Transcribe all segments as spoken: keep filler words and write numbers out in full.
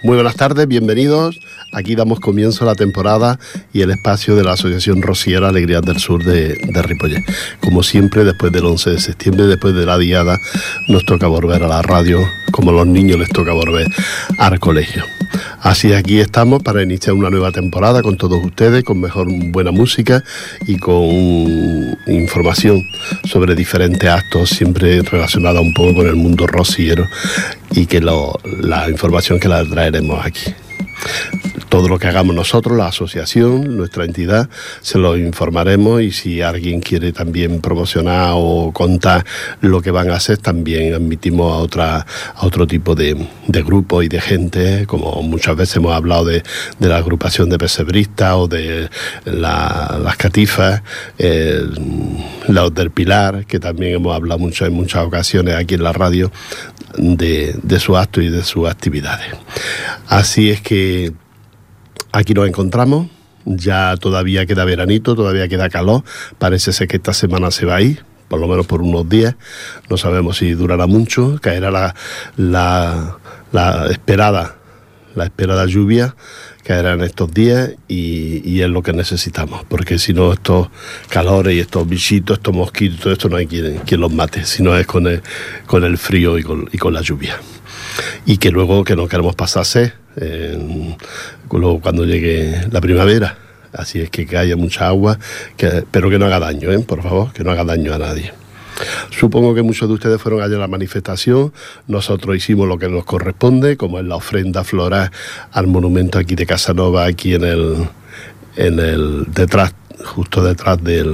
Muy buenas tardes, bienvenidos. Aquí damos comienzo a la temporada y el espacio de la Asociación Rociera Alegrías del Sur de, de Ripollet. Como siempre, después del once de septiembre, después de la diada, nos toca volver a la radio, como a los niños les toca volver al colegio. Así aquí estamos para iniciar una nueva temporada con todos ustedes, con mejor buena música y con información sobre diferentes actos, siempre relacionada un poco con el mundo rociero, y que lo, la información que la traeremos aquí. Todo lo que hagamos nosotros, la asociación, nuestra entidad, se lo informaremos, y si alguien quiere también promocionar o contar lo que van a hacer, también admitimos a otra a otro tipo de, de grupos y de gente, como muchas veces hemos hablado de, de la agrupación de pesebristas o de la, las catifas, eh, los del Pilar, que también hemos hablado mucho en muchas ocasiones aquí en la radio de, de sus actos y de sus actividades. Así es que aquí nos encontramos, ya todavía queda veranito, todavía queda calor, parece ser que esta semana se va a ir, por lo menos por unos días, no sabemos si durará mucho, caerá la, la, la esperada, la esperada lluvia, caerá en estos días y, y es lo que necesitamos, porque si no estos calores y estos bichitos, estos mosquitos, todo esto no hay quien, quien los mate, si no es con el, con el frío y con, y con la lluvia. Y que luego que no queremos pasarse eh, luego cuando llegue la primavera, así es que, que haya mucha agua, que, pero que no haga daño, ¿eh? Por favor, que no haga daño a nadie. Supongo que muchos de ustedes fueron allá a la manifestación. Nosotros hicimos lo que nos corresponde, como es la ofrenda floral al monumento aquí de Casanova, aquí en el, en el detrás, justo detrás del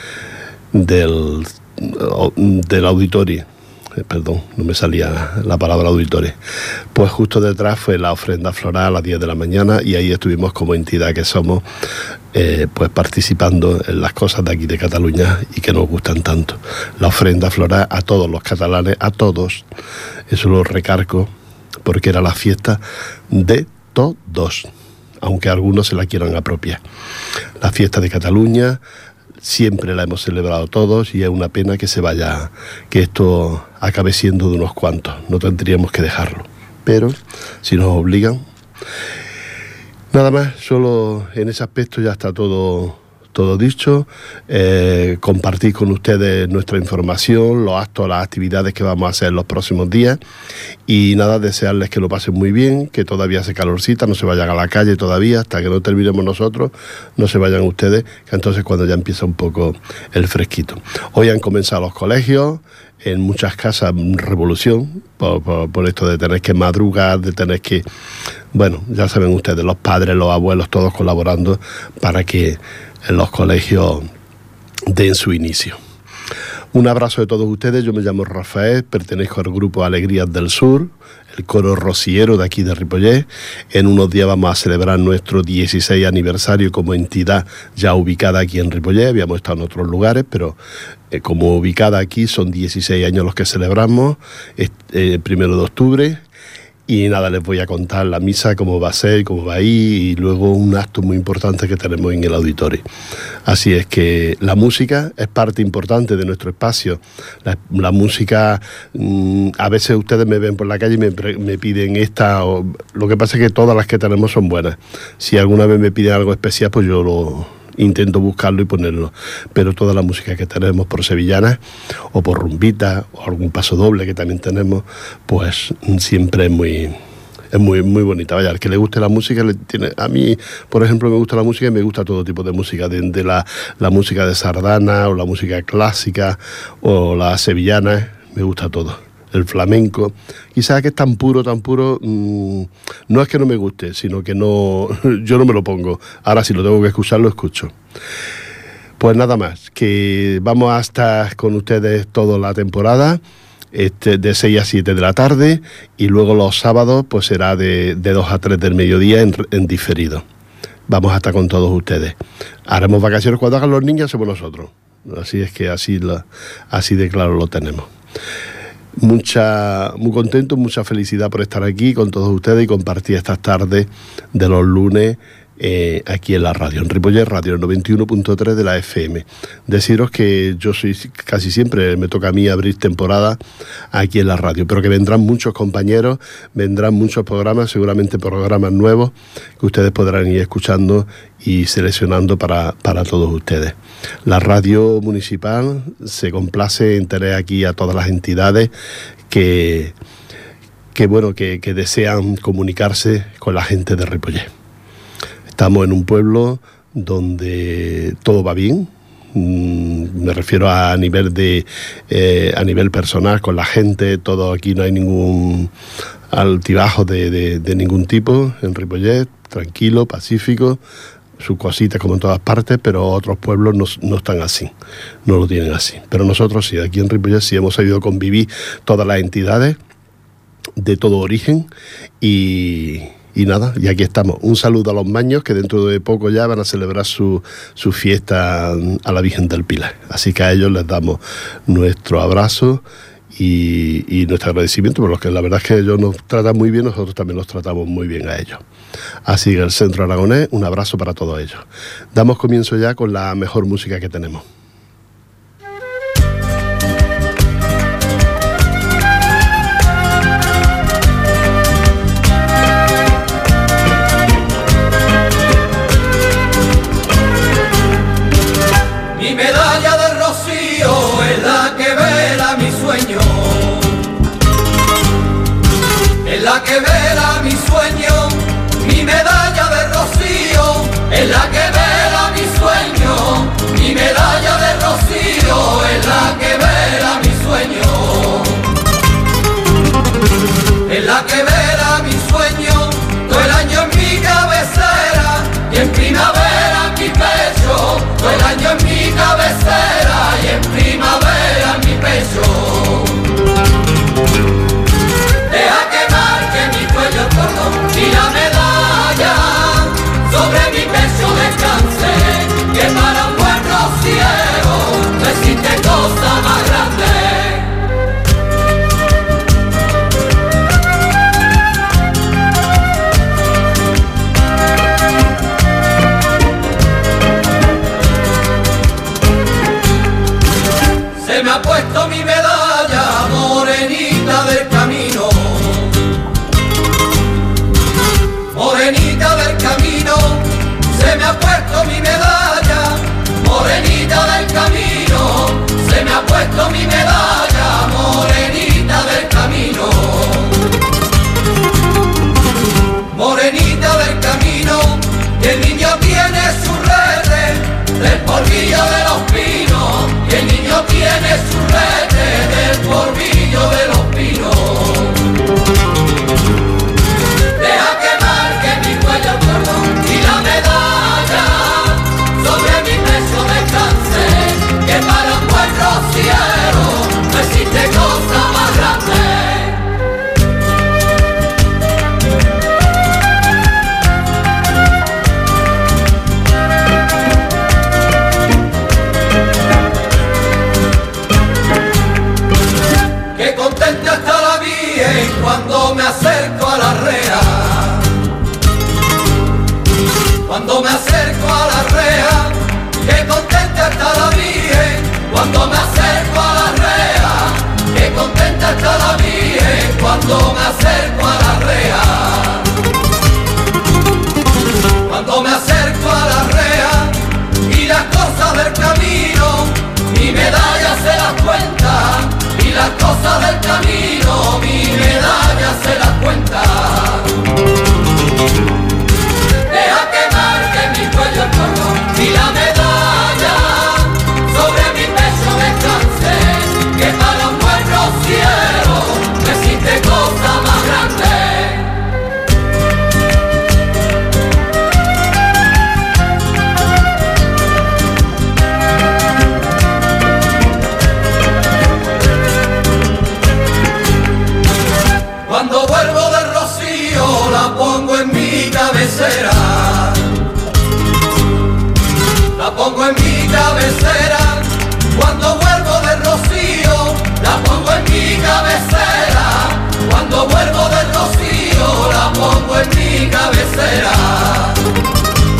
del, del auditorio. Perdón, no me salía la palabra auditorio. Pues justo detrás fue la ofrenda floral a las diez de la mañana, y ahí estuvimos como entidad que somos, eh, pues participando en las cosas de aquí de Cataluña y que nos gustan tanto. La ofrenda floral a todos los catalanes, a todos, eso lo recargo, porque era la fiesta de todos, aunque algunos se la quieran apropiar. La fiesta de Cataluña siempre la hemos celebrado todos, y es una pena que se vaya, que esto acabe siendo de unos cuantos. No tendríamos que dejarlo, pero si nos obligan. Nada más, solo en ese aspecto ya está todo, todo dicho. Eh, compartir con ustedes nuestra información, los actos, las actividades que vamos a hacer en los próximos días, y nada, desearles que lo pasen muy bien, que todavía hace calorcita, no se vayan a la calle todavía, hasta que no terminemos nosotros, no se vayan ustedes, que entonces cuando ya empieza un poco el fresquito. Hoy han comenzado los colegios, en muchas casas revolución, por, por, por esto de tener que madrugar, de tener que, bueno, ya saben ustedes, los padres, los abuelos, todos colaborando para que en los colegios den su inicio. Un abrazo de todos ustedes. Yo me llamo Rafael, pertenezco al grupo Alegrías del Sur, el coro rociero de aquí de Ripollet. En unos días vamos a celebrar nuestro dieciséis aniversario como entidad ya ubicada aquí en Ripollet. Habíamos estado en otros lugares, pero eh, como ubicada aquí son dieciséis años los que celebramos, el eh, primero de octubre. Y nada, les voy a contar la misa, cómo va a ser, cómo va a ir, y luego un acto muy importante que tenemos en el auditorio. Así es que la música es parte importante de nuestro espacio. La, la música, mmm, a veces ustedes me ven por la calle y me, me piden esta, o, lo que pasa es que todas las que tenemos son buenas. Si alguna vez me piden algo especial, pues yo lo intento buscarlo y ponerlo, pero toda la música que tenemos por sevillanas o por rumbita o algún paso doble que también tenemos, pues siempre es muy es muy muy bonita. Vaya, al que le guste la música, le tiene, a mí por ejemplo me gusta la música y me gusta todo tipo de música, de, de la, la música de sardana o la música clásica o la sevillana, me gusta todo. El flamenco, quizás que es tan puro, tan puro, mmm, no es que no me guste, sino que no, yo no me lo pongo. Ahora si lo tengo que escuchar, lo escucho. Pues nada más, que vamos a estar con ustedes toda la temporada, este, de seis a siete de la tarde, y luego los sábados pues será de, de dos a tres del mediodía en, en diferido. Vamos a estar con todos ustedes. Haremos vacaciones cuando hagan los niños, hacemos nosotros. Así es que así, la, así de claro lo tenemos. Mucha, muy contento, mucha felicidad por estar aquí con todos ustedes y compartir estas tardes de los lunes Eh, aquí en la radio, en Ripollet Radio, el noventa y uno punto tres de la F M. Deciros que yo soy casi siempre, me toca a mí abrir temporada aquí en la radio, pero que vendrán muchos compañeros, vendrán muchos programas, seguramente programas nuevos que ustedes podrán ir escuchando y seleccionando para, para todos ustedes. La radio municipal se complace en tener aquí a todas las entidades que, que, bueno, que, que desean comunicarse con la gente de Ripollet. Estamos en un pueblo donde todo va bien, me refiero a nivel de eh, a nivel personal con la gente, todo aquí no hay ningún altibajo de, de, de ningún tipo en Ripollet, tranquilo, pacífico, sus cositas como en todas partes, pero otros pueblos no, no están así, no lo tienen así. Pero nosotros sí, aquí en Ripollet sí hemos sabido convivir todas las entidades de todo origen y... Y nada, y aquí estamos. Un saludo a los Maños, que dentro de poco ya van a celebrar su, su fiesta a la Virgen del Pilar. Así que a ellos les damos nuestro abrazo y, y nuestro agradecimiento, por lo que la verdad es que ellos nos tratan muy bien, nosotros también los tratamos muy bien a ellos. Así que el Centro Aragonés, un abrazo para todos ellos. Damos comienzo ya con la mejor música que tenemos. Mi medalla de rocío es la que vela mi sueño, es la que vela mi sueño. Mi medalla de rocío es la que vela mi sueño. Mi medalla de rocío es la que vela mi sueño, es la que vela mi sueño. Todo el año en mi cabecera y en primavera en mi pecho. Todo el año en mi cabecera y en primavera en mi pecho. Deja que marque mi cuello el cordón y la medalla sobre mi pecho descanse, que para un buen rociero no existe cosa más grande. Se me ha puesto mi medalla morenita del camino, morenita del camino. Se me ha puesto mi medalla morenita del camino. Se me ha puesto mi medalla morenita del camino, morenita del camino. Y el niño tiene su rete del polvillo de los pinos, y el niño tiene su rete del polvillo de los pinos. Deja que marque mi cuello el cordón y la medalla sobre mi pecho descanse, que para un buen rociero no existe cosa más grande. Cuando me acerco a la rea, cuando me acerco a la rea, que contenta está la Virgen. Cuando me acerco a la rea, que contenta está la Virgen. Cuando me acerco a la rea, cuando me acerco a la rea, y las cosas del camino, mi medalla se las cuenta. Y las cosas del camino, mi medalla se las cuenta. Deja que marque mi cuello el cordón y la medalla sobre mi pecho descanse, que para un buen rociero no existe cosa más grande. Cuando vuelvo del rocío la pongo en mi cabecera, la pongo en mi cabecera. Cuando vuelvo del rocío la pongo en mi cabecera. Cuando vuelvo del rocío la pongo en mi cabecera.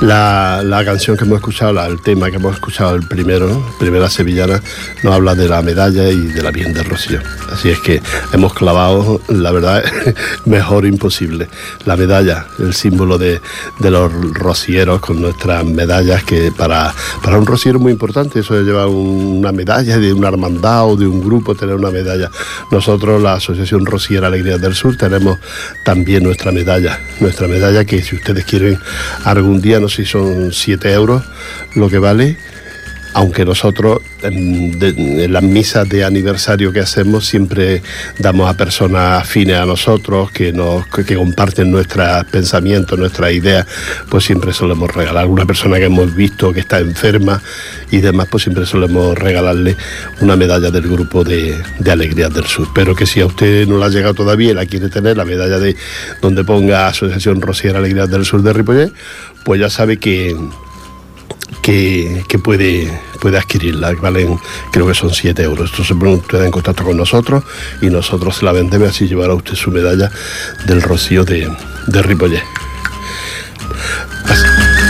La, la canción que hemos escuchado, la, el tema que hemos escuchado, el primero, Primera Sevillana, nos habla de la medalla y de la Virgen del Rocío. Así es que hemos clavado, la verdad, mejor imposible. La medalla, el símbolo de, de los rocieros con nuestras medallas, que para, para un rociero es muy importante, eso de llevar una medalla de una hermandad o de un grupo, tener una medalla. Nosotros, la Asociación Rociera Alegrías del Sur, tenemos también nuestra medalla, nuestra medalla que si ustedes quieren algún día, no sé si son siete euros lo que vale, aunque nosotros en, de, en las misas de aniversario que hacemos siempre damos a personas afines a nosotros, que nos que, que comparten nuestros pensamientos, nuestras ideas, pues siempre solemos regalar. Alguna persona que hemos visto que está enferma y demás, pues siempre solemos regalarle una medalla del grupo de, de Alegrías del Sur. Pero que si a usted no la ha llegado todavía y la quiere tener, la medalla de donde ponga Asociación Rociera Alegrías del Sur de Ripollet, pues ya sabe que que, que puede, puede adquirirla, valen, creo que son siete euros. Esto se pone usted en contacto con nosotros y nosotros se la vendemos, así llevará usted su medalla del Rocío de, de Ripollet. Así.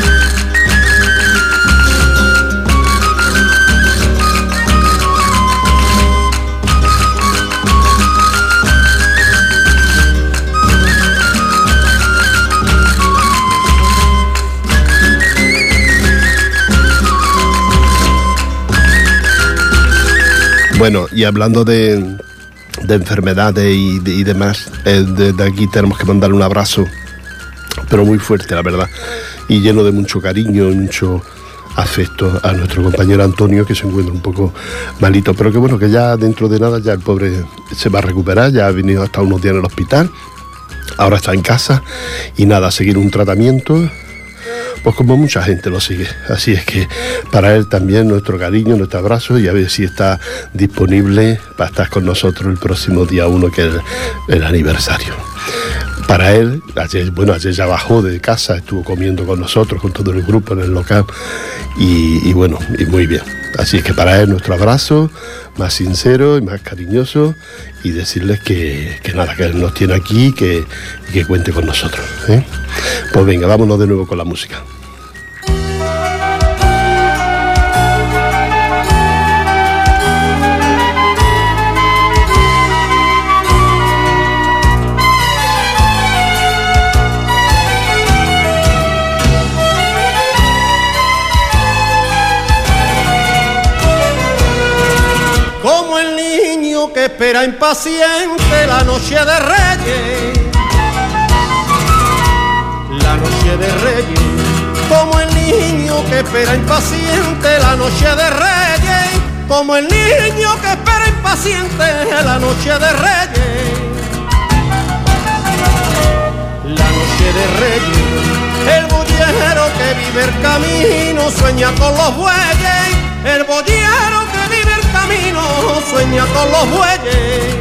Bueno, y hablando de, de enfermedades y, de, y demás, eh, desde de aquí tenemos que mandarle un abrazo, pero muy fuerte, la verdad, y lleno de mucho cariño y mucho afecto a nuestro compañero Antonio, que se encuentra un poco malito, pero que bueno, que ya dentro de nada ya el pobre se va a recuperar, ya ha venido hasta unos días en el hospital, ahora está en casa, y nada, a seguir un tratamiento, pues como mucha gente lo sigue. Así es que para él también nuestro cariño, nuestro abrazo, y a ver si está disponible para estar con nosotros el próximo día uno, que es el, el aniversario. Para él, ayer, bueno, ayer ya bajó de casa, estuvo comiendo con nosotros, con todo el grupo en el local, y, y bueno, y muy bien. Así es que para él nuestro abrazo más sincero y más cariñoso, y decirles que, que nada, que él nos tiene aquí y que, y que cuente con nosotros, ¿eh? Pues venga, vámonos de nuevo con la música. Que espera impaciente la noche de Reyes, la noche de Reyes, como el niño que espera impaciente la noche de Reyes, como el niño que espera impaciente la noche de Reyes, la noche de Reyes, el boyero que vive el camino sueña con los bueyes, el boyero que vive el camino sueña con los bueyes.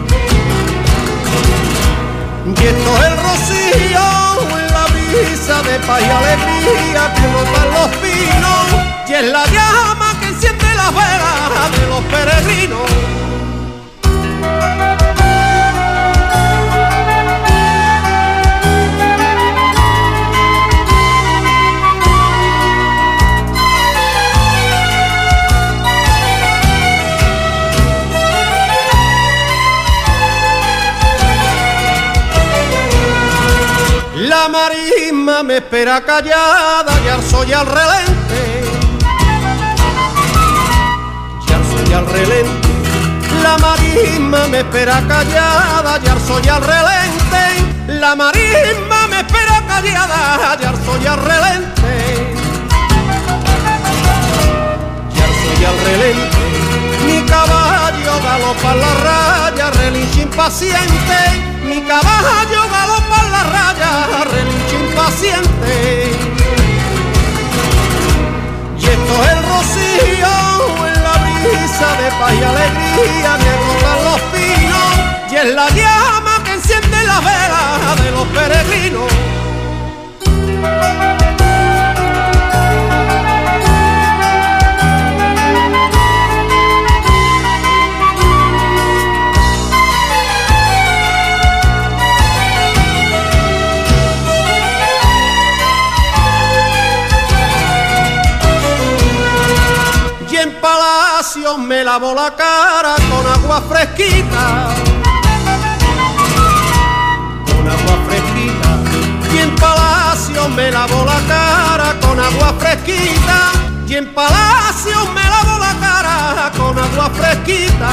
Y esto es el rocío en la brisa de paz y alegría que brotan los pinos, y es la llama que enciende la vela de los peregrinos. La marisma me espera callada y al soy al relente, y al soy al relente. La marisma me espera callada y al soy al relente, la marisma me espera callada y al soy al relente, y al soy al relente. Mi caballo galopa en la raya, relincha impaciente, mi caballo galopa en la raya, relincha impaciente. Y esto es el rocío en la brisa de paz y alegría que brotan los pinos, y es la llama que enciende la vela de los peregrinos. Palacio me lavo la cara con agua fresquita, con agua fresquita. Y en Palacio me lavo la cara con agua fresquita, y en Palacio me lavo la cara con agua fresquita,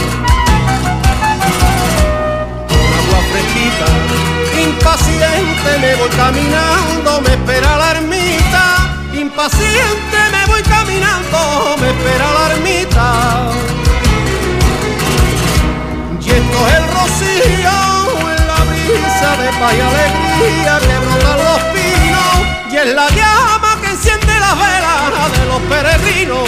con agua fresquita. Impaciente me voy caminando, me espera la ermita, impaciente me voy caminando, me espera la ermita. Y esto es el rocío en la brisa de paz y alegría que brotan los pinos, y es la llama que enciende las velas de los peregrinos.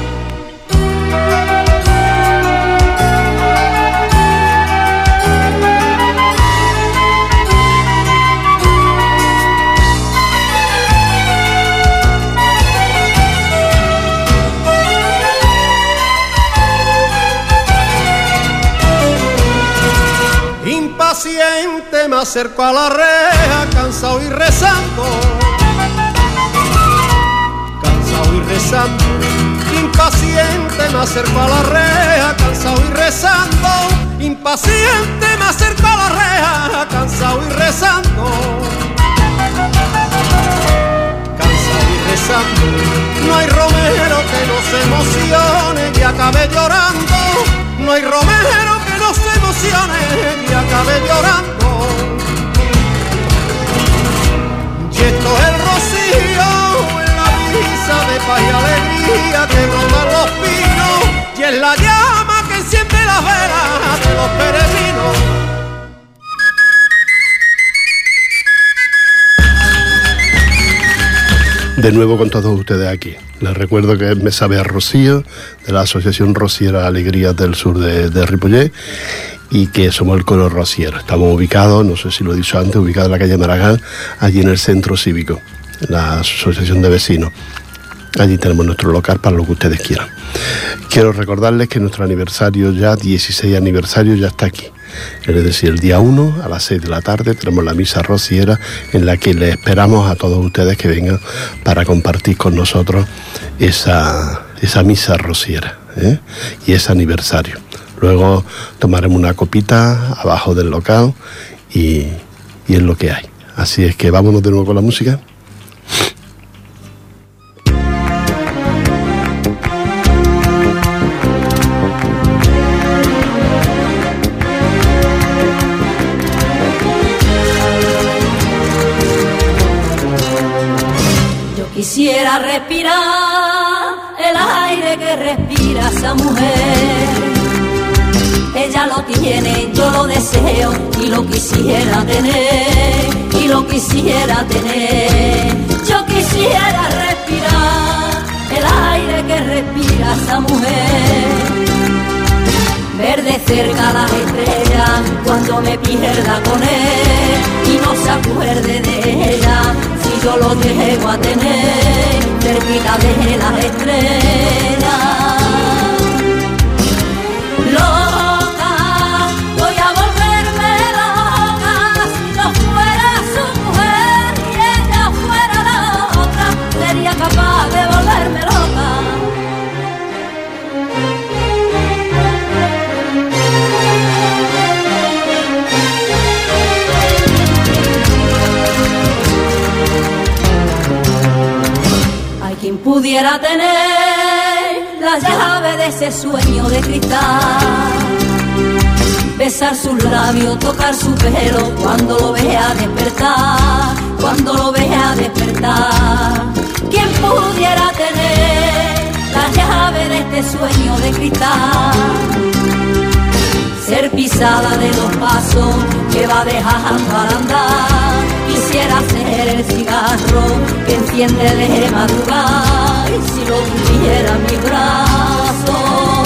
Impaciente me acerco a la reja, cansado y rezando, cansado y rezando. Impaciente me acerco a la reja, cansado y rezando. Impaciente me acerco a la reja, cansado y rezando, cansado y rezando. No hay romero que no se emocione y acabe llorando, no hay romero que no se emocione y acabe llorando. Y esto es el rocío en la brisa de paz y alegría que brotan los pinos, y es la llama que enciende las velas de los peregrinos. De nuevo con todos ustedes aquí. Les recuerdo que me sabe a Rocío, de la Asociación Rociera Alegrías del Sur de, de Ripollet, y que somos el coro rociero. Estamos ubicados, no sé si lo he dicho antes, ubicados en la calle Maragall, allí en el centro cívico, la Asociación de Vecinos. Allí tenemos nuestro local para lo que ustedes quieran. Quiero recordarles que nuestro aniversario ya, dieciséis aniversario, ya está aquí. Es decir, el día uno a las seis de la tarde tenemos la misa rociera, en la que les esperamos a todos ustedes que vengan para compartir con nosotros esa, esa misa rociera, ¿eh? Y ese aniversario. Luego tomaremos una copita abajo del local y, y es lo que hay. Así es que vámonos de nuevo con la música. Quisiera respirar el aire que respira esa mujer. Ella lo tiene, yo lo deseo y lo quisiera tener, y lo quisiera tener. Yo quisiera respirar el aire que respira esa mujer. Ver de cerca las estrellas cuando me pierda con él y no se acuerde de ella. Yo lo llego a tener cerquita de las estrellas. Loca, voy a volverme loca. Si yo fuera su mujer y ella fuera la otra, sería capaz de volverme loca. Quien pudiera tener la llave de ese sueño de cristal, besar sus labios, tocar su pelo cuando lo vea despertar, cuando lo vea despertar. Quien pudiera tener la llave de este sueño de cristal, ser pisada de los pasos que va dejando al andar. Quisiera ser el cigarro que enciende de madrugada, y si lo tuviera en mi brazo.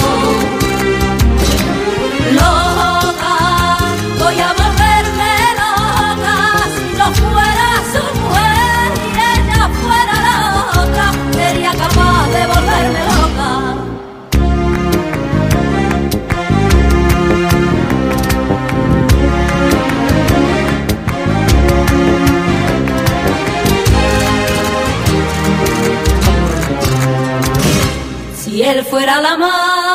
Loca, voy a volverme loca. Si yo fuera su mujer y ella fuera la otra, sería capaz de volverme loca. Si él fuera la mar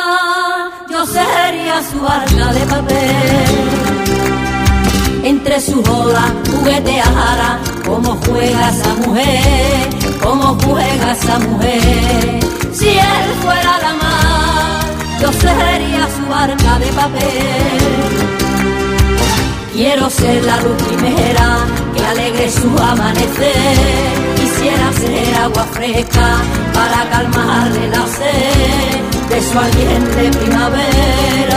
barca de papel. Entre sus olas jugueteara cómo juega esa mujer, cómo juega esa mujer. Si él fuera la mar, yo sería su barca de papel. Quiero ser la luz primera que alegre su amanecer. Quisiera ser agua fresca para calmarle la sed de su ardiente primavera.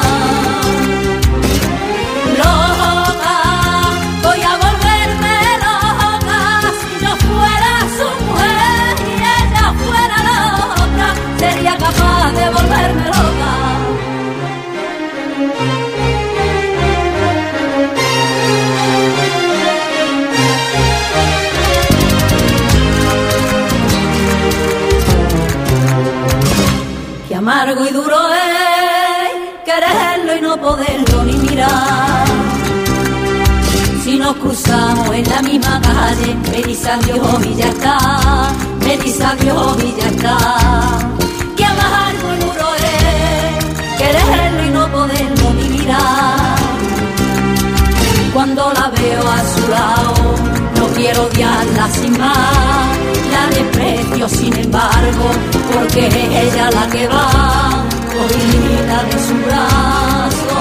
Loca, voy a volverme loca. Si yo fuera su mujer y ella fuera la otra, sería capaz de volverme loca. Qué amargo y duro es quererlo y no poderlo ni mirar. Si nos cruzamos en la misma calle, me dice adiós y ya está, me dice adiós y ya está. Qué amargo y duro es quererlo y no poderlo ni mirar. Cuando la veo a su lado, no quiero odiarla sin más. La desprecio sin embargo, porque es ella la que va, cogida de su brazo.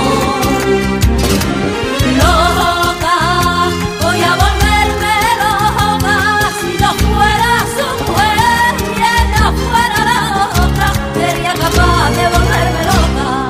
Loca, voy a volverme loca. Si yo fuera su mujer y ella fuera la otra, sería capaz de volverme loca.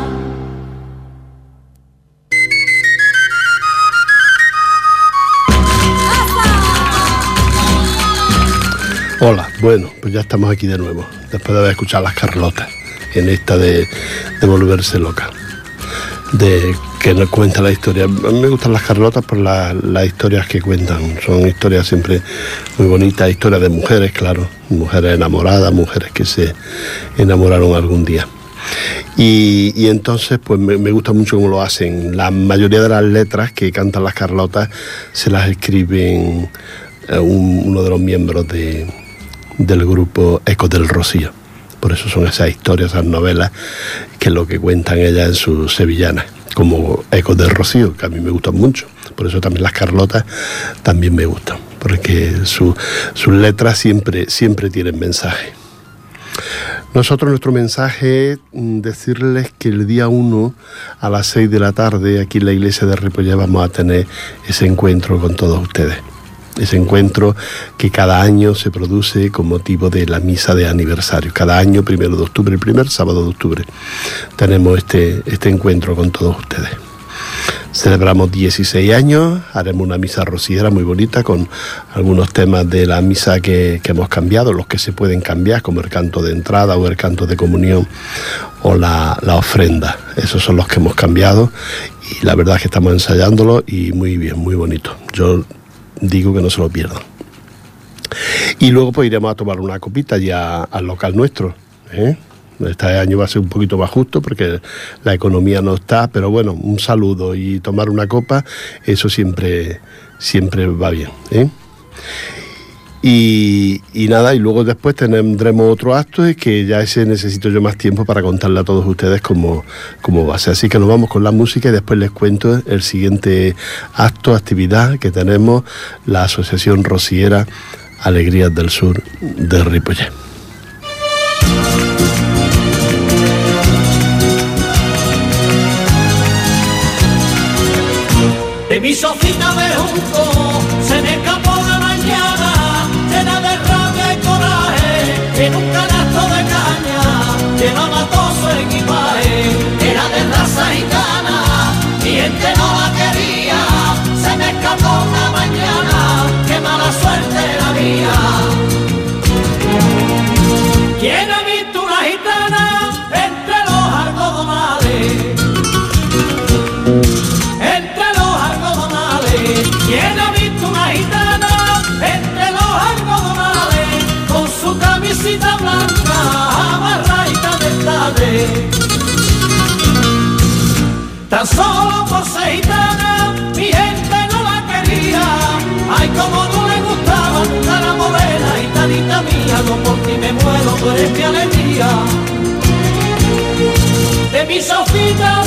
Hola, bueno, pues ya estamos aquí de nuevo, después de haber escuchado las Carlotas, en esta de, de volverse loca, de que nos cuenta la historia. A mí me gustan las Carlotas por la, las historias que cuentan, son historias siempre muy bonitas, historias de mujeres, claro, mujeres enamoradas, mujeres que se enamoraron algún día. Y, y entonces pues me, me gusta mucho cómo lo hacen. La mayoría de las letras que cantan las Carlotas se las escriben eh, un, uno de los miembros de del grupo Ecos del Rocío. Por eso son esas historias, esas novelas, que es lo que cuentan ellas en sus sevillanas, como Ecos del Rocío, que a mí me gustan mucho. Por eso también las Carlotas también me gustan, porque su, sus letras siempre, siempre tienen mensaje. Nosotros, nuestro mensaje es decirles que el día uno a las seis de la tarde, aquí en la iglesia de Ripollet, vamos a tener ese encuentro con todos ustedes. Ese encuentro que cada año se produce con motivo de la misa de aniversario. Cada año, primero de octubre, el primer sábado de octubre, tenemos este, este encuentro con todos ustedes. Celebramos dieciséis años, haremos una misa rociera muy bonita con algunos temas de la misa que, que hemos cambiado, los que se pueden cambiar, como el canto de entrada o el canto de comunión o la, la ofrenda. Esos son los que hemos cambiado y la verdad es que estamos ensayándolo y muy bien, muy bonito. Yo digo que no se lo pierdan. Y luego pues iremos a tomar una copita ya al local nuestro, ¿eh? Este año va a ser un poquito más justo porque la economía no está, pero bueno, un saludo y tomar una copa, eso siempre, siempre va bien, ¿eh? Y, y nada, y luego después tendremos otro acto y que ya ese necesito yo más tiempo para contarle a todos ustedes cómo, cómo va a ser. Así que nos vamos con la música y después les cuento el siguiente acto, actividad que tenemos, la Asociación Rociera Alegrías del Sur de Ripollet. De mi sofita de junco se me escapó una mañana llena de rabia y coraje, en un canasto de caña llevaba todo su equipaje, era de raza gitana, mi gente no la quería, se me escapó una mañana, qué mala suerte la mía. ¿Quién ha visto una gitana entre los algodonales? ¿Quién ha visto una gitana entre los algodonales con su camisita blanca amarradita de tarde? Tan solo por ser gitana mi gente no la quería, ay como no le gustaba nunca la morena gitanita mía, no por ti me muero, tú eres mi alegría. De mi Sofita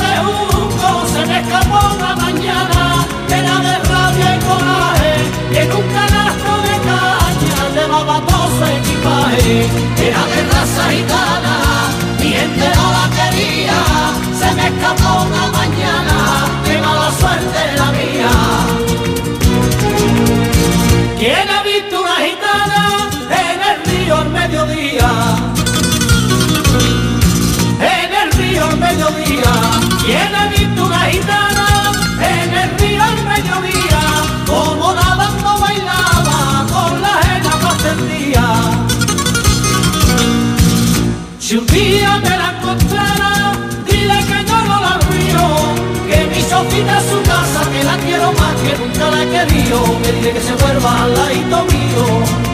más que nunca la he querido, me dile que se vuelva al ladito mío.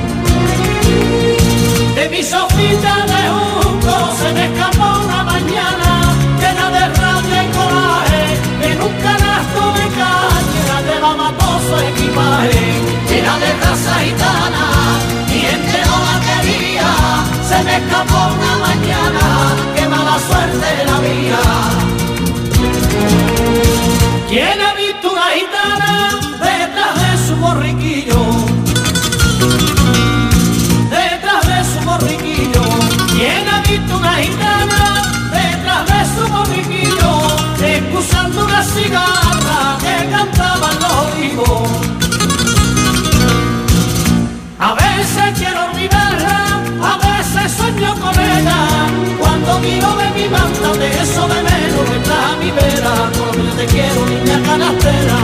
De mi sofita de junco se me escapó una mañana, llena de rabia y coraje, en un canasto de caña llevaba todo su equipaje. Era de raza gitana y entero la quería, se me escapó una mañana, qué mala suerte la mía. ¿Quién ha visto una gitana detrás de su borriquillo? Detrás de su borriquillo. ¿Quién ha visto una gitana detrás de su borriquillo? Excusando una cigarra que cantaban los olivos. A veces quiero olvidarla, a veces sueño con ella. Cuando miro de mi banda, de eso de menos que está a mi vera. Por lo que yo te quiero, niña canastera.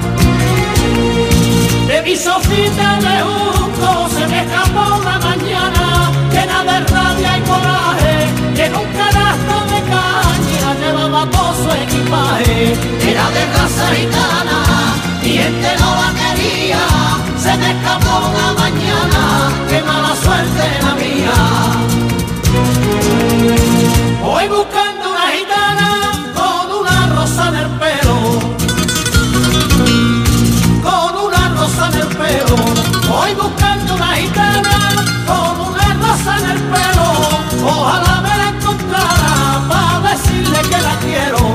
De mi sofita de junco se me escapó una mañana, llena de rabia y coraje, que en un canasto de caña llevaba todo su equipaje. Era de raza gitana y entero la quería, se me escapó una mañana, qué mala suerte la mía. Voy buscando una gitana con una rosa en el pelo, con una rosa en el pelo. Voy buscando una gitana con una rosa en el pelo, ojalá me la encontrara para decirle que la quiero.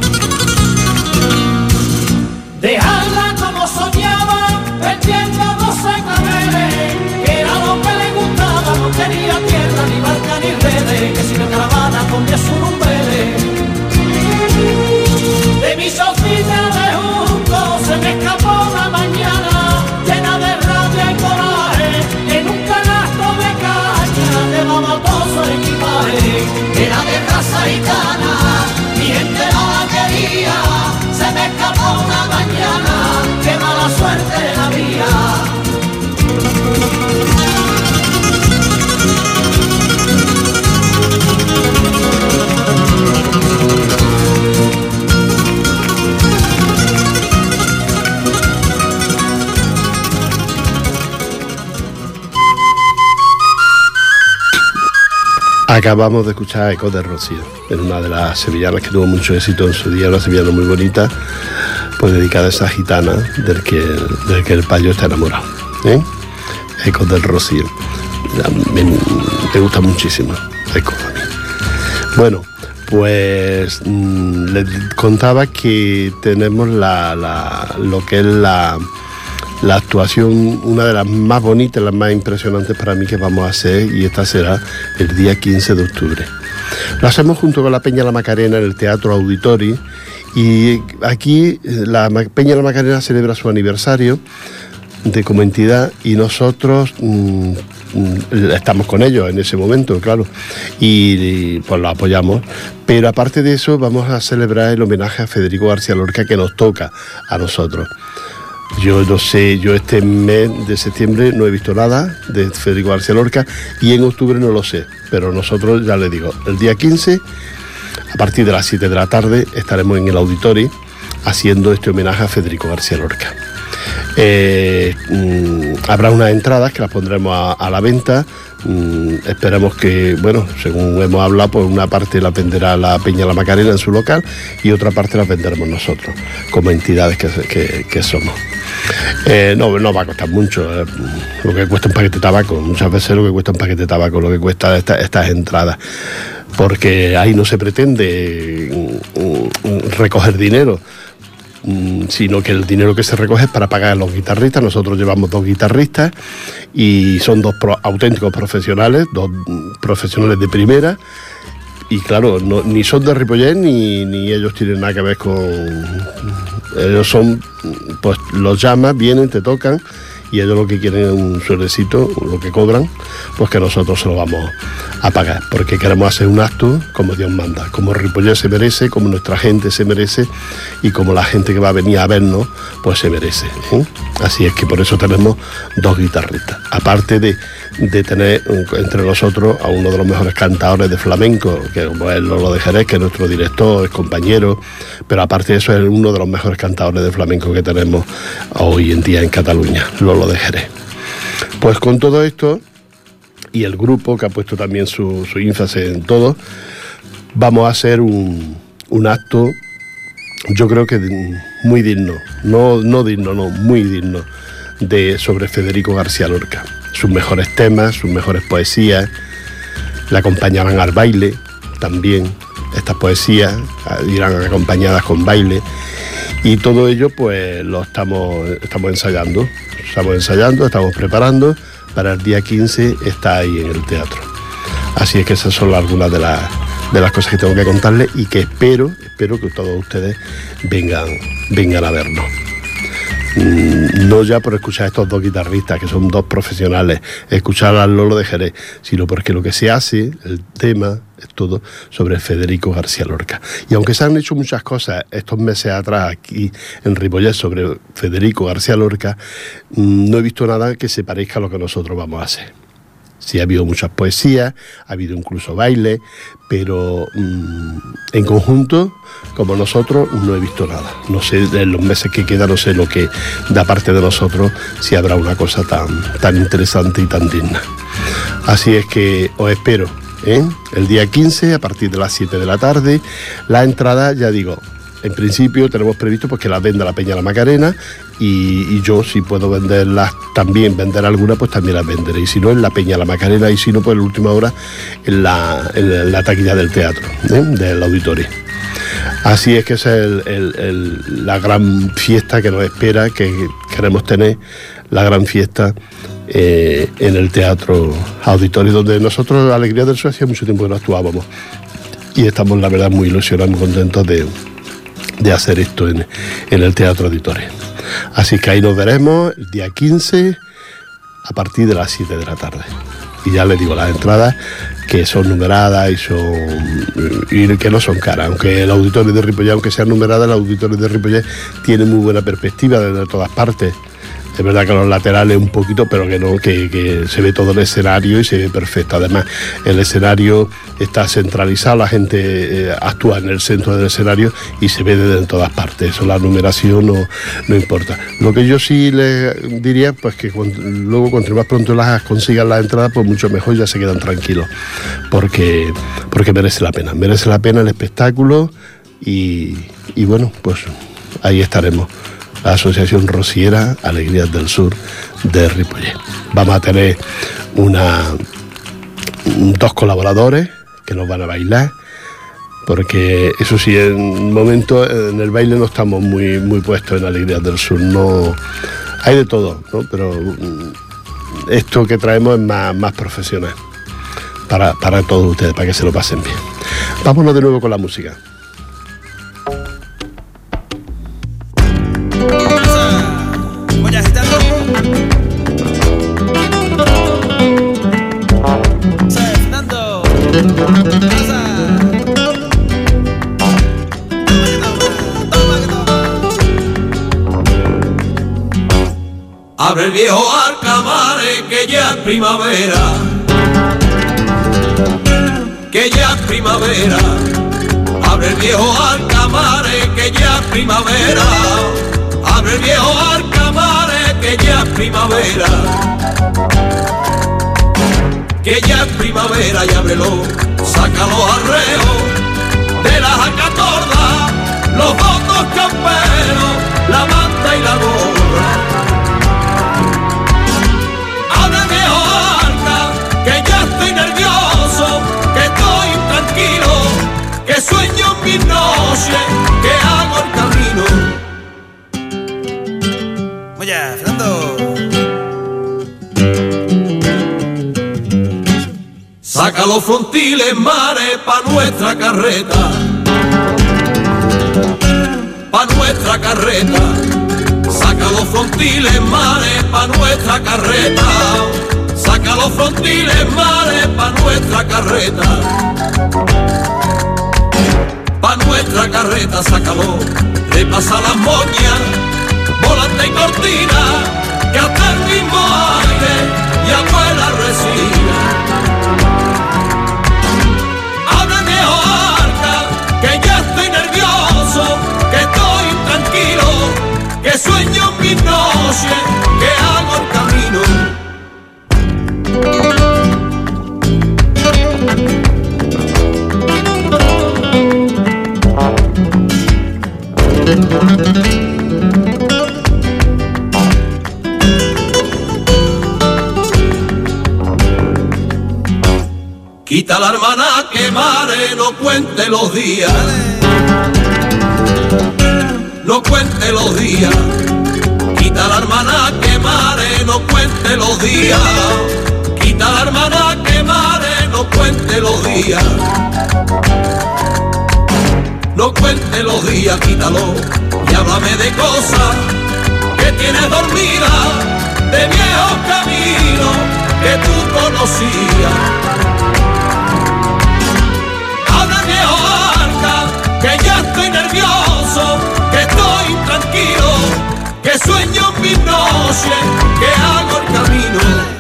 Dejarla como soñaba, vendiendo doce claveles, que era lo que le gustaba, no quería tierra, ni barca, ni redes, que si no caravana comía su rumbele. De mi sofita de junco se me escapó una mañana, llena de rabia y coraje, en un canasto de caña llevaba todo su equipaje. Era de raza gitana, mi gente no la quería, se me escapó una mañana, qué mala suerte la mía. Acabamos de escuchar Ecos de Rocío, en una de las sevillanas que tuvo mucho éxito en su día, una sevillana muy bonita, pues dedicada a esa gitana del que, del que el payo está enamorado, ¿eh? Ecos del Rocío, me, me gusta muchísimo, Ecos a mí. Bueno, pues mmm, les contaba que tenemos la, la, lo que es la... la actuación, una de las más bonitas, las más impresionantes para mí que vamos a hacer, y esta será el día quince de octubre. Lo hacemos junto con la Peña La Macarena en el Teatro Auditori, y aquí la Peña La Macarena celebra su aniversario de como entidad, y nosotros mmm, estamos con ellos en ese momento, claro, y, y pues lo apoyamos. Pero aparte de eso vamos a celebrar el homenaje a Federico García Lorca, que nos toca a nosotros. Yo no sé, yo este mes de septiembre no he visto nada de Federico García Lorca, y en octubre no lo sé, pero nosotros, ya les digo, el día quince, a partir de las siete de la tarde, estaremos en el Auditori haciendo este homenaje a Federico García Lorca. Eh, mmm, habrá unas entradas que las pondremos a, a la venta. Mm, esperamos que, bueno, según hemos hablado, pues una parte la venderá la Peña La Macarena en su local y otra parte la venderemos nosotros, como entidades que, que, que somos. Eh, no, no va a costar mucho, eh, lo que cuesta un paquete de tabaco, muchas veces lo que cuesta un paquete de tabaco, lo que cuesta esta, estas entradas, porque ahí no se pretende mm, mm, recoger dinero, sino que el dinero que se recoge es para pagar a los guitarristas. Nosotros llevamos dos guitarristas y son dos pro, auténticos profesionales, dos profesionales de primera, y claro, no, ni son de Ripollet ni, ni ellos tienen nada que ver con... Ellos son, pues los llamas, vienen, te tocan y ellos lo que quieren es un sueldecito, lo que cobran, pues que nosotros se lo vamos a pagar, porque queremos hacer un acto como Dios manda, como Ripollet se merece, como nuestra gente se merece y como la gente que va a venir a vernos pues se merece, ¿eh? Así es que por eso tenemos dos guitarristas, aparte de, de tener entre nosotros a uno de los mejores cantadores de flamenco, que como es Lolo de Jerez, que es nuestro director, es compañero, pero aparte de eso es uno de los mejores cantadores de flamenco que tenemos hoy en día en Cataluña, Lolo de Jerez. Pues con todo esto y el grupo que ha puesto también su, su énfasis en todo, vamos a hacer un, un acto, yo creo que muy digno, no, no digno, no, muy digno, de sobre Federico García Lorca. Sus mejores temas, sus mejores poesías, le acompañarán al baile también, estas poesías irán acompañadas con baile, y todo ello pues lo estamos, estamos ensayando, estamos ensayando, estamos preparando para el día quince está ahí en el teatro. Así es que esas son algunas de las, de las cosas que tengo que contarles y que espero, espero que todos ustedes vengan, vengan a vernos. No ya por escuchar a estos dos guitarristas, que son dos profesionales, escuchar al Lolo de Jerez, sino porque lo que se hace, el tema, es todo sobre Federico García Lorca. Y aunque se han hecho muchas cosas estos meses atrás aquí en Ripollet sobre Federico García Lorca, no he visto nada que se parezca a lo que nosotros vamos a hacer. Sí, ha habido muchas poesías, ha habido incluso baile, pero mmm, en conjunto, como nosotros, no he visto nada. No sé, en los meses que quedan, no sé lo que da parte de nosotros, si habrá una cosa tan, tan interesante y tan digna. Así es que os espero, ¿eh? El día quince, a partir de las siete de la tarde, la entrada, ya digo, en principio tenemos previsto pues, que las venda la Peña La Macarena y, y yo si puedo venderlas también, vender alguna pues también las venderé, y si no en la Peña La Macarena y si no pues en la última hora en la, en la taquilla del teatro, ¿eh? Del auditorio. Así es que esa es el, el, el, la gran fiesta que nos espera, que queremos tener, la gran fiesta eh, en el Teatro Auditorio, donde nosotros, Alegría del Sur, hacía mucho tiempo que no actuábamos y estamos la verdad muy ilusionados, muy contentos de de hacer esto en, en el Teatro Auditorio. Así que ahí nos veremos el día quince a partir de las siete de la tarde. Y ya les digo, las entradas que son numeradas y son y que no son caras, aunque el auditorio de Ripollet, aunque sea numerada, el auditorio de Ripollet tiene muy buena perspectiva desde todas partes. Es verdad que los laterales un poquito, pero que no, que, que se ve todo el escenario y se ve perfecto. Además, el escenario está centralizado, la gente eh, actúa en el centro del escenario y se ve desde todas partes. Eso, la numeración no, no importa. Lo que yo sí les diría, pues que cuando, luego cuanto más pronto las consigan las entradas, pues mucho mejor, ya se quedan tranquilos. Porque, porque merece la pena, merece la pena el espectáculo y, y bueno, pues ahí estaremos. La Asociación Rociera Alegrías del Sur de Ripollet. Vamos a tener una, dos colaboradores que nos van a bailar, porque eso sí, en un momento en el baile no estamos muy, muy puestos en Alegrías del Sur, no hay de todo, ¿no? Pero esto que traemos es más, más profesional para, para todos ustedes, para que se lo pasen bien. Vámonos de nuevo con la música. Abre el viejo Alcamares que ya es primavera, que ya es primavera. Abre el viejo Alcamares que ya es primavera. Abre el viejo Alcamares que ya es primavera, que ya es primavera y ábrelo, saca los arreos de las acatordas, los botos camperos, la manta y la gorra. Abre el viejo Alca, que ya estoy nervioso, que estoy intranquilo, que sueño en mis noches, que hago el camino. Oye, Fernando. Saca los frontiles mares pa' nuestra carreta, pa' nuestra carreta. Saca los frontiles mares pa' nuestra carreta, saca los frontiles mares pa' nuestra carreta, pa' nuestra carreta, sácalo, repasa las moñas, volante y cortina, que hasta el mismo aire y abuela resina. Ábreme, oh arca, que ya estoy nervioso, que estoy intranquilo, que sueño en mis noches, que hago el camino. Quita la hermana que mare, no cuente los días, no cuente los días. Quita la hermana que mare, no cuente los días. Quita la hermana que mare, no cuente los días. No cuente los días, quítalo y háblame de cosas que tienes dormidas, de viejos caminos que tú conocías. Háblame, oh arca, que ya estoy nervioso, que estoy intranquilo, que sueño en mis noches, que hago el camino.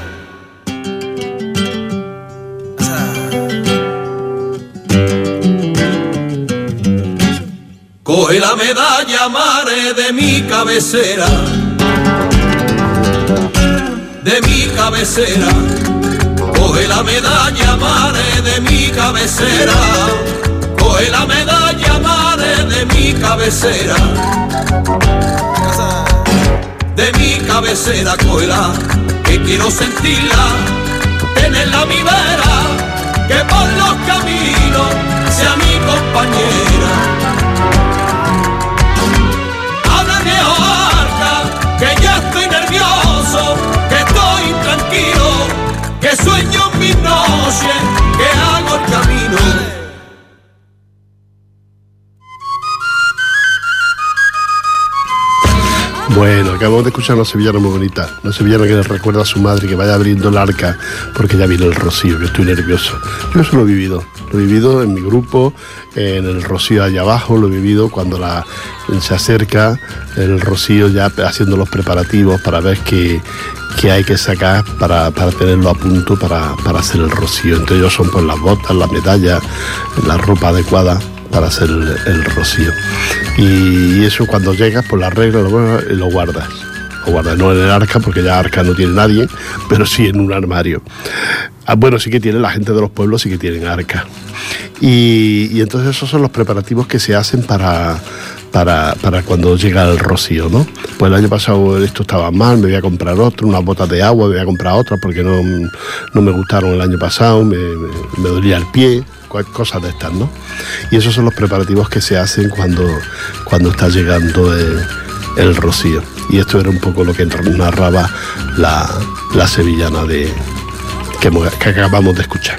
Coge la medalla, mare, de mi cabecera, de mi cabecera. Coge la medalla, mare, de mi cabecera. Coge la medalla, mare, de mi cabecera. De mi cabecera, cógela, que quiero sentirla, tenerla a mi vera, que por los caminos sea mi compañera. Que ya estoy nervioso, que estoy intranquilo, que sueño en mis noches, que hago el camino. Bueno, acabamos de escuchar una sevillana muy bonita, una sevillana que le recuerda a su madre que vaya abriendo el arca porque ya viene el rocío, que estoy nervioso. Yo eso lo he vivido, lo he vivido en mi grupo, en el rocío allá abajo, lo he vivido cuando la, se acerca el rocío ya haciendo los preparativos para ver qué, qué hay que sacar para, para tenerlo a punto para, para hacer el rocío. Entre ellos son pues las botas, las medallas, la ropa adecuada para hacer el, el rocío. Y eso cuando llegas, pues la regla lo, lo guardas. Lo guardas no en el arca, porque ya arca no tiene nadie, pero sí en un armario. Ah, bueno, sí que tiene la gente de los pueblos, sí que tienen arca. Y, y entonces esos son los preparativos que se hacen para, para, para cuando llega el rocío, ¿no? Pues el año pasado esto estaba mal, me voy a comprar otro, unas botas de agua, me voy a comprar otras porque no, no me gustaron el año pasado, me, me, me dolía el pie, cosas de estas, ¿no? Y esos son los preparativos que se hacen cuando, cuando está llegando el, el rocío. Y esto era un poco lo que narraba la, la sevillana de, que, que acabamos de escuchar.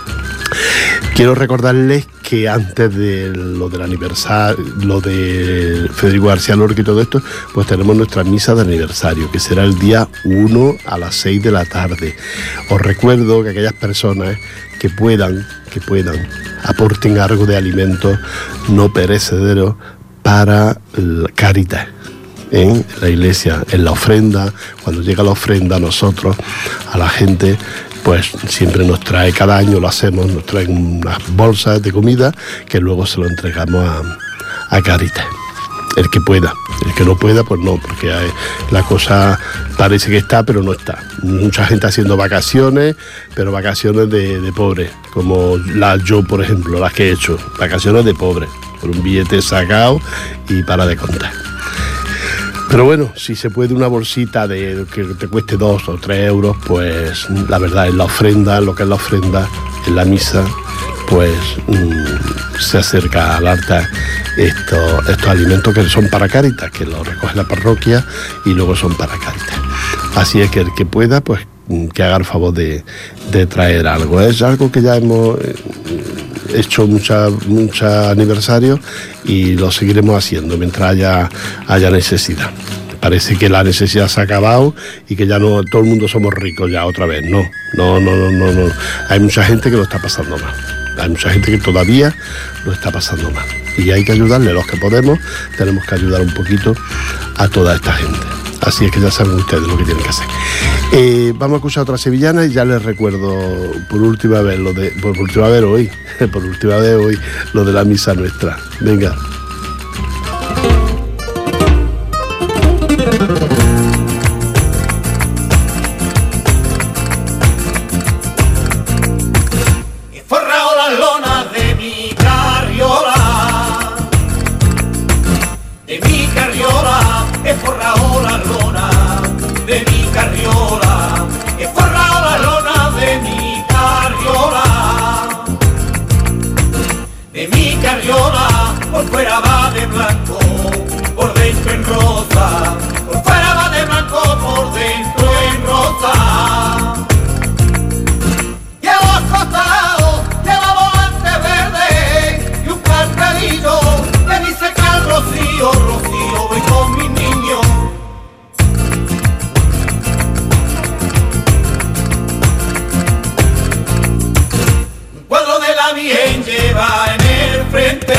Quiero recordarles que antes de lo del aniversario, lo de Federico García Lorca y todo esto, pues tenemos nuestra misa de aniversario, que será el día uno a las seis de la tarde. Os recuerdo que aquellas personas que puedan, que puedan, aporten algo de alimentos no perecederos para Cáritas. En la iglesia, en la ofrenda, cuando llega la ofrenda a nosotros, a la gente, pues siempre nos trae, cada año lo hacemos, nos traen unas bolsas de comida que luego se lo entregamos a, a Cáritas. El que pueda, el que no pueda, pues no, porque hay, la cosa parece que está, pero no está. Mucha gente haciendo vacaciones, pero vacaciones de, de pobres, como las yo, por ejemplo, las que he hecho, vacaciones de pobres, con un billete sacado y para de contar. Pero bueno, si se puede una bolsita de que te cueste dos o tres euros, pues la verdad es la ofrenda, lo que es la ofrenda, en la misa, pues mmm, se acerca al altar estos, estos alimentos que son para Cáritas, que los recoge la parroquia y luego son para Cáritas. Así es que el que pueda, pues que haga el favor de, de traer algo. Es algo que ya hemos hecho muchos mucha aniversarios y lo seguiremos haciendo mientras haya, haya necesidad. parece que la necesidad se ha acabado y que ya no todo el mundo somos ricos ya otra vez. No, no, no, no, no, no. Hay mucha gente que lo está pasando mal. Hay mucha gente que todavía lo está pasando mal. Y hay que ayudarle, los que podemos, tenemos que ayudar un poquito a toda esta gente. Así es que ya saben ustedes lo que tienen que hacer. Eh, vamos a escuchar otra sevillana y ya les recuerdo por última vez lo de, por última vez hoy, por última vez hoy, lo de la misa nuestra. Venga. Por fuera va de blanco, por dentro en rosa. Por fuera va de blanco, por dentro en rosa. Y a los costados lleva volante verde y un cartelillo que dice que al Rocío, Rocío voy con mis niños. Un cuadro de la Virgen lleva en el frente.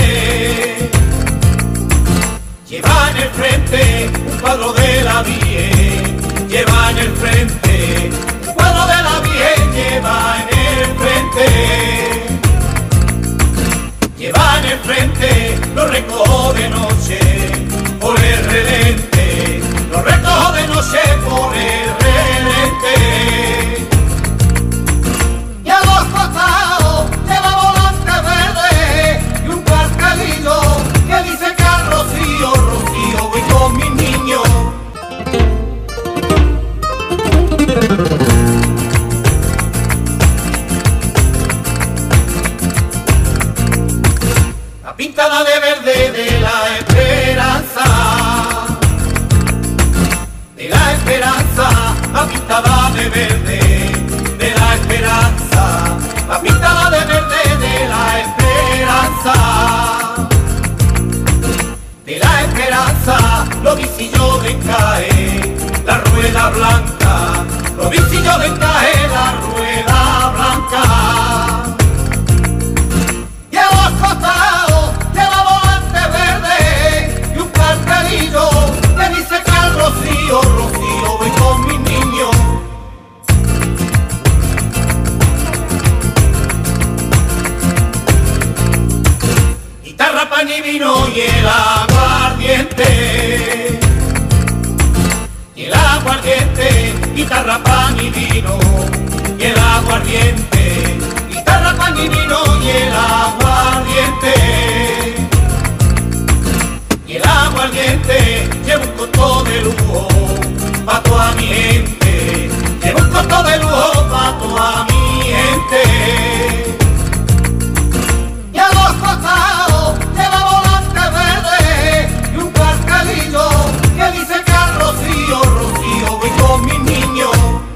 Lleva en el frente un cuadro de la Virgen, lleva en el frente un cuadro de la Virgen, lleva en el frente, lleva en el frente, lo recojo de noche por el relente, lo recojo de noche por el relente. Y a los costados lleva volante verde y un cartelillo que dice que al Rocío, Rocío voy con mis niños. La pintada de verde de la esperanza, de la esperanza, la pintada de verde de la esperanza, la pintada de verde de la esperanza. De la esperanza, los visillos de encaje, la rueda blanca, los visillos de encaje, la rueda blanca. Y a los costados lleva volante verde y un cartelillo que dice que al Rocío, Rocío voy con mis niños. Guitarra, pan y vino y el aguardiente, y el aguardiente, guitarra, pan y vino, y el aguardiente, guitarra, pan y vino, y el aguardiente, y el aguardiente, llevo un coto de lujo pa' toda mi gente, llevo un coto de lujo pa' toda mi gente. Y a los costados lleva volante verde y un cartelillo que dice que al Rocío, Rocío voy con mis niños.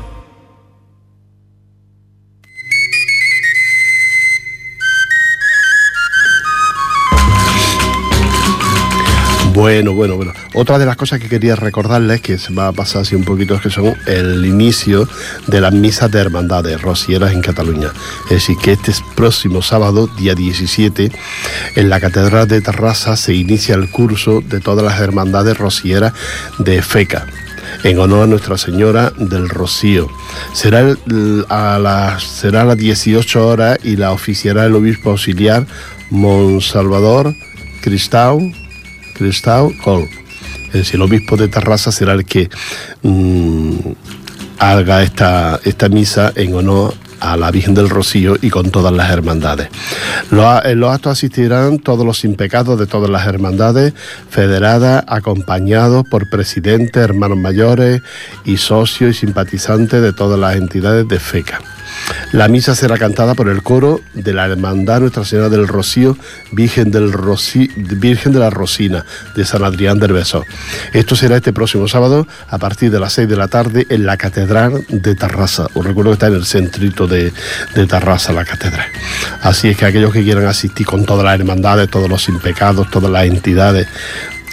Bueno, bueno, bueno. Otra de las cosas que quería recordarles, que se va a pasar así un poquito, es que son el inicio de las misas de hermandades rocieras en Cataluña. Es decir, que este próximo sábado, día diecisiete, en la Catedral de Tarrasa se inicia el curso de todas las hermandades rocieras de FECA, en honor a Nuestra Señora del Rocío. Será, el, a, las, será a las dieciocho horas y la oficiará el obispo auxiliar Monsalvador Cristau, Cristau Col. Es decir, el obispo de Tarrasa será el que mmm, haga esta, esta misa en honor a la Virgen del Rocío y con todas las hermandades. Los, en los actos asistirán todos los sin pecados de todas las hermandades federadas, acompañados por presidentes, hermanos mayores y socios y simpatizantes de todas las entidades de FECA. La misa será cantada por el coro de la Hermandad Nuestra Señora del Rocío, Virgen, del Rocí, Virgen de la Rosina, de San Adrián del Besós. Esto será este próximo sábado a partir de las seis de la tarde en la Catedral de Tarrasa. Os recuerdo que está en el centrito de, de Tarrasa, la catedral. Así es que aquellos que quieran asistir con todas las hermandades, todos los sin pecados, todas las entidades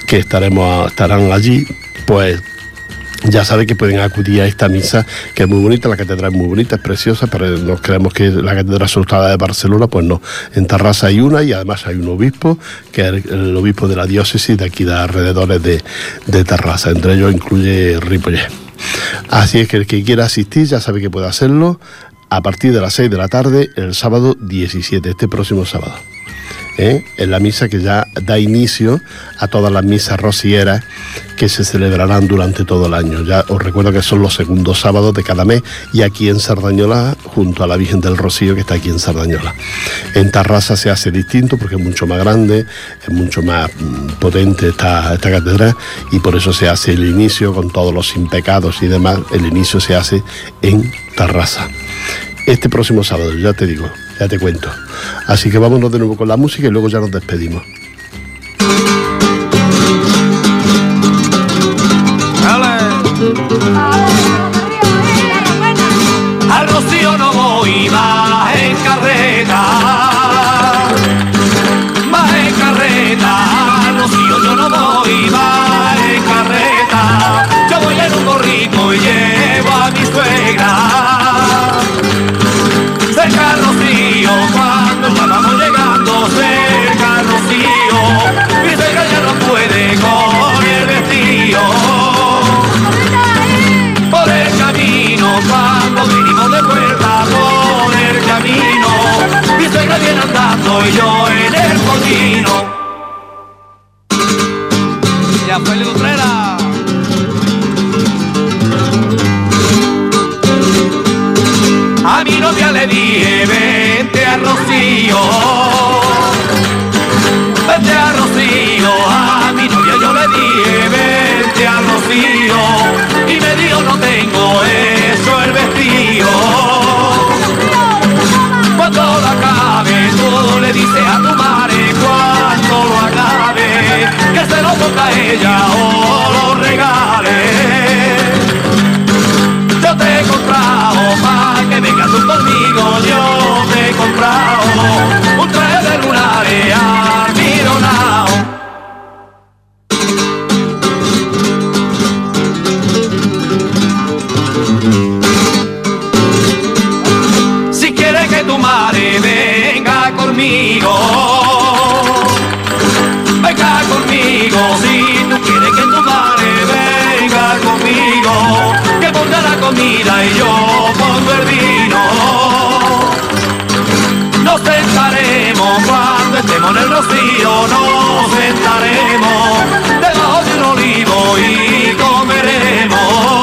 que estaremos estarán allí, pues ya sabe que pueden acudir a esta misa, que es muy bonita. La catedral es muy bonita, es preciosa, pero no creemos que la catedral solo de Barcelona, pues no. En Tarrasa hay una, y además hay un obispo, que es el obispo de la diócesis de aquí de alrededores de, de Tarrasa. Entre ellos incluye Ripollet. Así es que el que quiera asistir ya sabe que puede hacerlo a partir de las seis de la tarde, el sábado diecisiete, este próximo sábado. ¿Eh? En la misa que ya da inicio a todas las misas rocieras que se celebrarán durante todo el año. Ya os recuerdo que son los segundos sábados de cada mes, y aquí en Sardañola, junto a la Virgen del Rocío, que está aquí en Sardañola. En Tarrasa se hace distinto porque es mucho más grande, es mucho más potente esta, esta catedral, y por eso se hace el inicio con todos los sin pecados y demás. El inicio se hace en Tarrasa este próximo sábado, ya te digo, ya te cuento. Así que vámonos de nuevo con la música y luego ya nos despedimos. Al Rocío no voy más en carreta, más en carreta. Al Rocío yo no voy más en carreta. Yo voy en un gorrito y llevo a mi suegra. Cerca al Rocío, cuando ya vamos llegando cerca al Rocío, mi suegra ya no puede con el vestido. Por el camino, cuando venimos de vuelta, por el camino, mi suegra viene andando y yo en el pollino. Ya fue el Lutrera. A mi novia le dije, vente a Rocío, vente a Rocío. A mi novia yo le dije, vente a Rocío, y me dijo, no tengo eso el vestido. Cuando lo acabe, tú le dices a tu madre, cuando lo acabe, que se lo toca a ella o lo regale. Yo te he comprado pa' que vengas tú conmigo, yo te he comprado un traje de lunares almidonado. Si quieres que tu madre venga conmigo, venga conmigo. Si tú quieres que tu madre venga conmigo, que ponga la comida y yo pongo el vino. Nos sentaremos cuando estemos en el Rocío, nos sentaremos debajo de un olivo y comeremos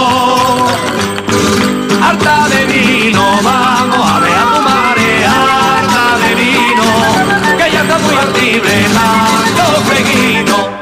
harta de vino. Vamos a ver a tu madre, harta de vino, que ya está muy ardible tanto peguino.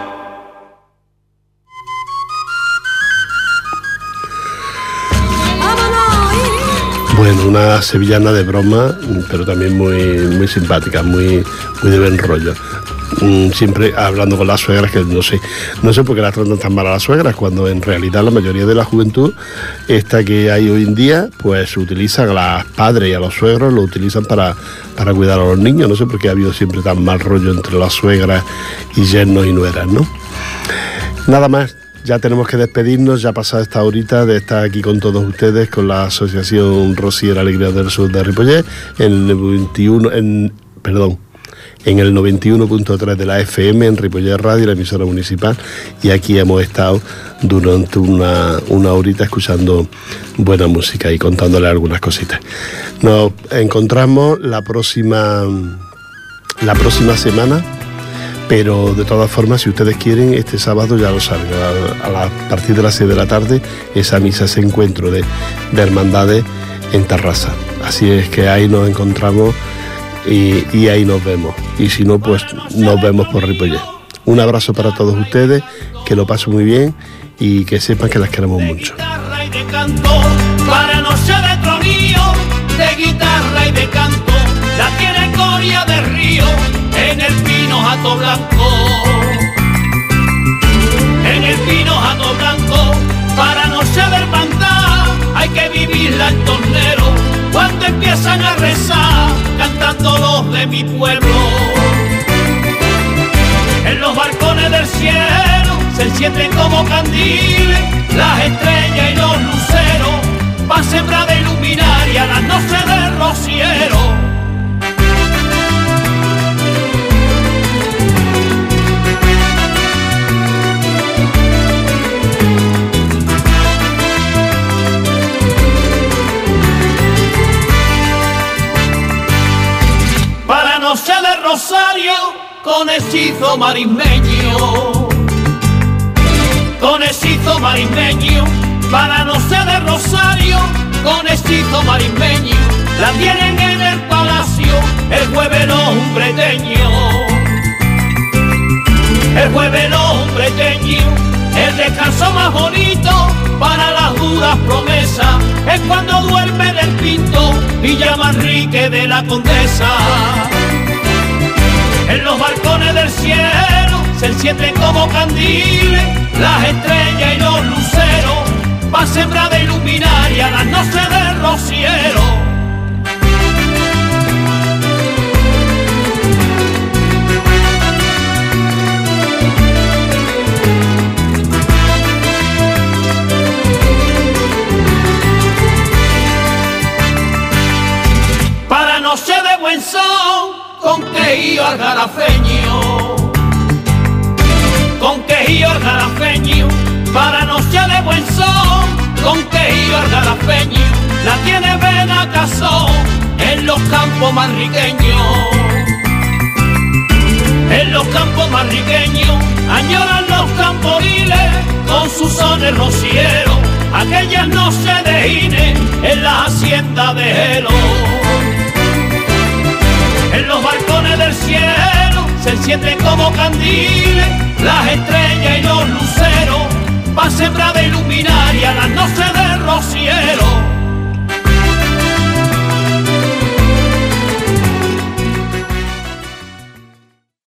Bueno, una sevillana de broma, pero también muy, muy simpática, muy, muy de buen rollo. Siempre hablando con las suegras, que no sé, no sé por qué las tratan tan mal a las suegras, cuando en realidad la mayoría de la juventud esta que hay hoy en día, pues utiliza a los padres y a los suegros, lo utilizan para, para cuidar a los niños. No sé por qué ha habido siempre tan mal rollo entre las suegras y yernos y nueras, ¿no? Nada más. Ya tenemos que despedirnos, ya ha pasado esta horita de estar aquí con todos ustedes, con la Asociación Rociera Alegría del Sur de Ripollet, en el veintiuno, en, perdón, en el noventa y uno punto tres de la F M, en Ripollet Radio, la emisora municipal, y aquí hemos estado durante una, una horita escuchando buena música y contándole algunas cositas. Nos encontramos la próxima, la próxima semana. Pero de todas formas, si ustedes quieren, este sábado ya lo saben, a, a, la, a partir de las seis de la tarde, esa misa, ese encuentro de, de hermandades en Tarrasa. Así es que ahí nos encontramos y, y ahí nos vemos. Y si no, pues nos vemos por Ripollet. Un abrazo para todos ustedes, que lo pasen muy bien y que sepan que las queremos mucho. De guitarra y de canto, para noche de tronío, de guitarra y de canto, la tiene Coria de Río, en el Pino Jato Blanco, en el Pino Jato Blanco, para noche de hermandad, hay que vivirla en tornero, cuando empiezan a rezar, cantando los de mi pueblo, en los balcones del cielo, encienden como candiles las estrellas y los luceros, pa' sembrar de luminaria las noches de rociero. Para noche de Rosario con hechizo marismeño, con hechizo marismeño, para noche de Rosario con hechizo marismeño, la tienen en el palacio el jueves los umbreteños, el jueves los umbreteños, el descanso más bonito para las duras promesas, es cuando duerme del Pinto Villa Manrique de la Condesa. En los balcones del cielo se encienden como candiles las estrellas y los luceros, pa' sembrar de luminaria las noches de rociero. Para noche de buen son con quejío algarafeño, con quejío algarafeño, para noche de buen son, con quejío algarafeño, la tiene Benacazón en los campos manriqueños, en los campos manriqueños, añoran los camporiles con sus sones rocieros, aquellas noches de Gine en la hacienda de Gelo. En los balcones del cielo se encienden como candiles las estrellas y los luceros, pa' sembrar de luminaria las noches de